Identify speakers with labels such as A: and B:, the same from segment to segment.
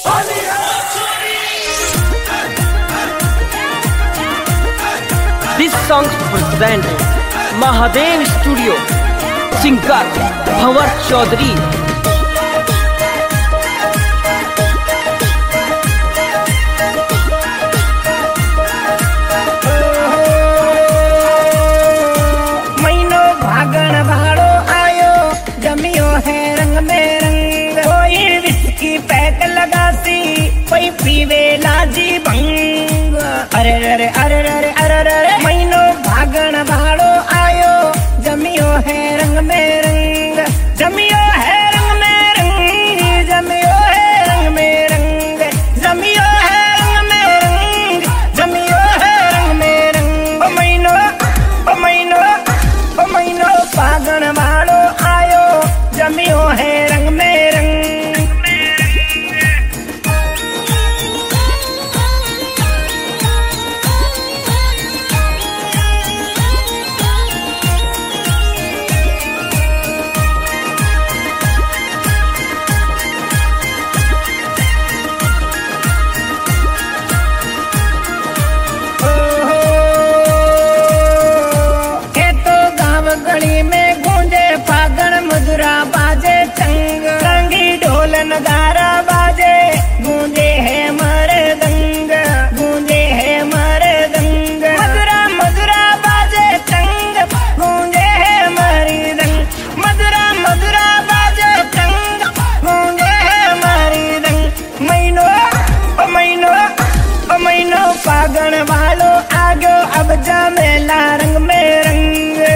A: This song presented Mahadev Studio, singer Bhavar Chaudhary.
B: महीनो भागण भाड़ो आयो, जमियो है रंग में रंग। कोई विस्की पैक लगासी, कोई पीवे लाजी भंग। अरे अरे अरे अरे अरे अरे महीनो भागण भाड़ो आयो, जमियो है रंग में रंग। जमियो है रंग में रंग, जमियो है रंग में रंग। जमियो है रंग में रंग, जमियो है रंग में रंग। ओ महीनो ओ महीनो ओ महीनो भागण भाड़ो आयो, जमियो है रंग में रंग। गली में गूंजे फागण मधुरा बाजे चंग। रंगी ढोल नगारा बाजे, गूंजे है मरदंग, गूंजे है मरदंग। मधुरा मधुरा बाजे चंग, गूंजे है मरदंग। मधुरा मधुरा बाजे चंग, गूंजे है मरदंग। महीनो ओ महीनो ओ महीनो फागण वालो आगो, अब जमेला रंग में रंग।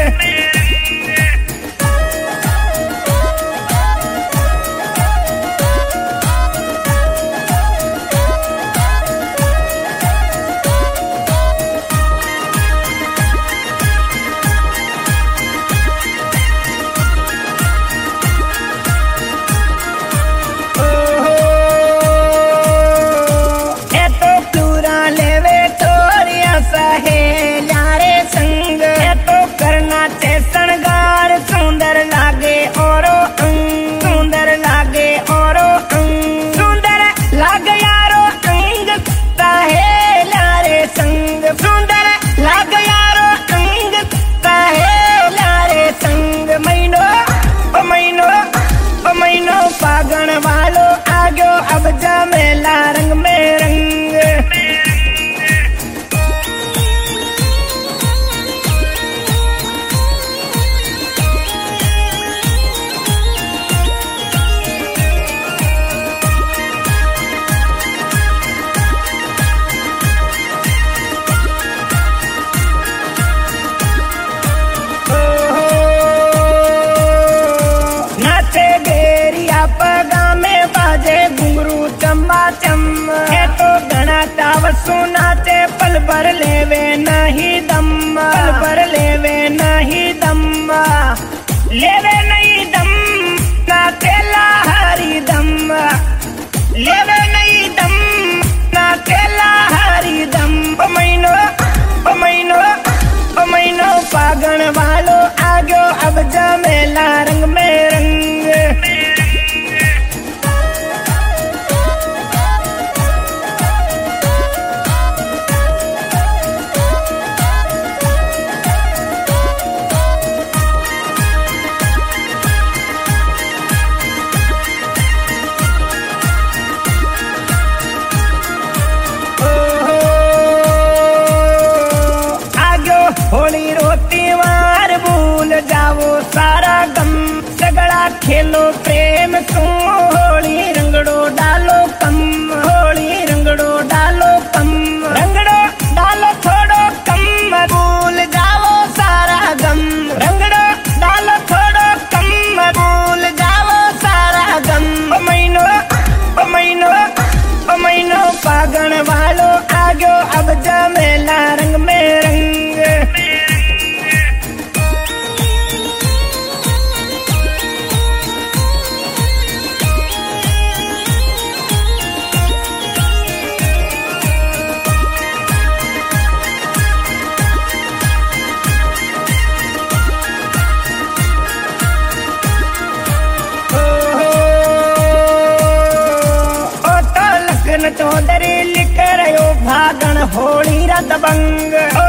B: शृंगार सुंदर लागे औरो अंग, सुंदर लागे औरो अंग। सुंदर लागे यारो अंग, ताहे लारे संग। सुंदर लागे यारो अंग, ताहे लारे संग। महीनो ओ महीनो ओ महीनो फागण वालो आगो, अब जमेला रंग में रंग। घुंगरू चम्बा चम है तो घना ताव सुनाते, पल भर लेवे नहीं दम, पल भर लेवे नहीं दम। लेवे नहीं दम ना तेला हरी दम, लेवे नहीं दम ना तेला हरी दम। ओ महीनो ओ महीनो ओ महीनो फागण वालो आगो, अब जमेला रंग में रंग। होली रोती वार भूल जाओ सारा गम, झगड़ा खेलो प्रेम तू, होली रंगड़ो डालो कम, होली रंगड़ो डालो कम। रंगड़ो डालो थोड़ो कम, भूल जाओ सारा गम। रंगड़ो डालो थोड़ो कम, भूल जाओ सारा गम। ओ महीनो ओ महीनो ओ महीनो फागण वालो आगो, अब जमेला रंग में रंग। चौधरी लिख रहो भागण होली रत बंग।